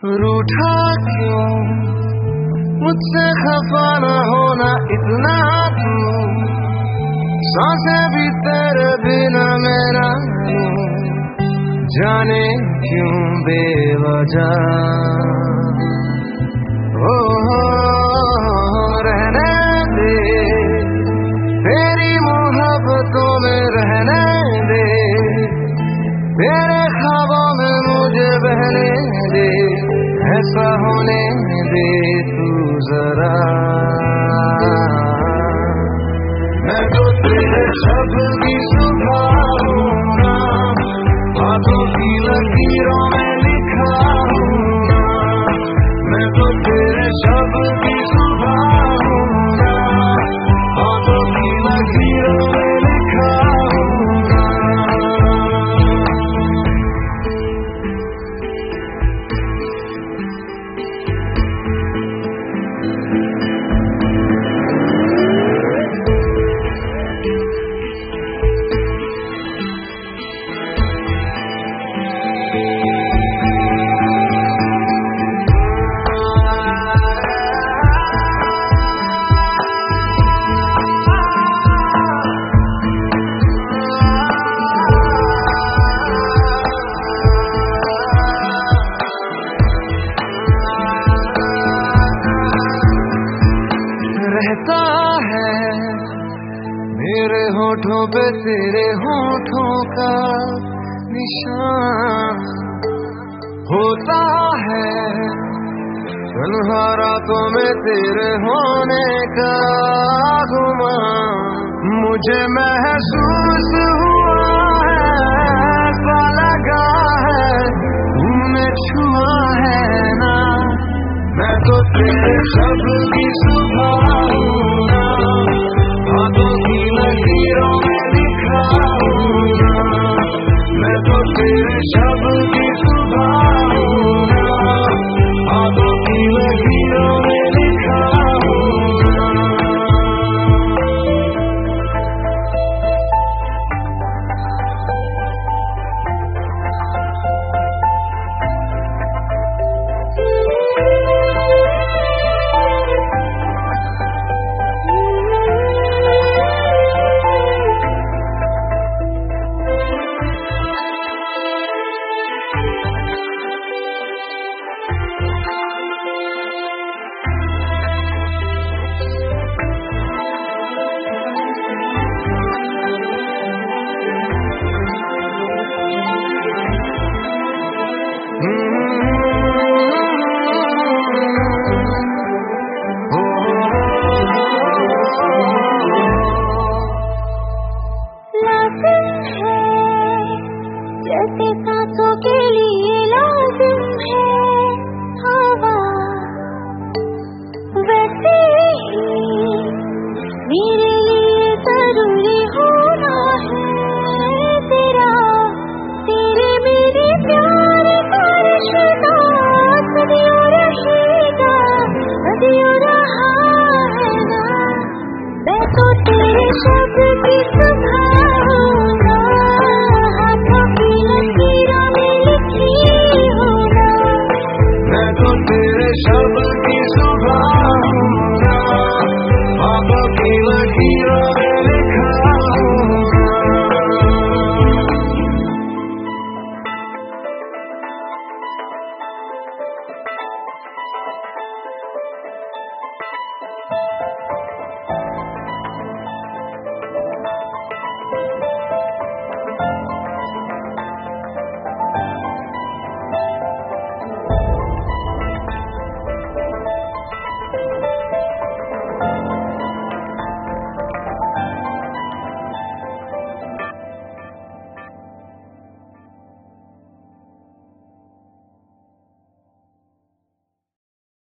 रूठा क्यों मुझसे खफा न होना इतना तू, सांसें भी तेरे बिना मेरा जाने क्यों बेवजह। ओ रहने दे तेरी मोहब्बतों में, रहने दे तेरे ख्वाबों में मुझे बहने दे, ऐसा होने दे तू जरा। मैं तो तेरे शब्द की सुबह हूँ ना, हाथों की लकीरों में लिखा हूँ ना। मैं तो तेरे शब्द की सुबह हूँ ना, हाथों की लकीरों में लिखा हूँ ना। रहता है मेरे होठों पे तेरे होठों का निशान, होता है तन्हा रातों में तेरे होने का गुमान। मुझे महसूस हुआ है, ऐसा लगा है तूने छुआ है ना। मैं तो तेरे शब्द की सुबह